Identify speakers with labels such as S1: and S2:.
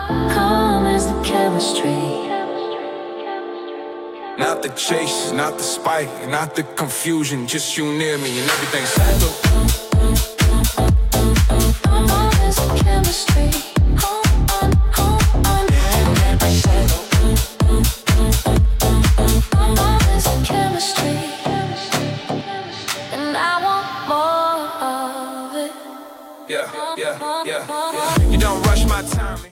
S1: Calm as the chemistry.
S2: Not the chase, not the spike, not the confusion. Just you near me and everything's settled.
S1: Calm as the chemistry.
S2: Yeah. You don't rush my timing.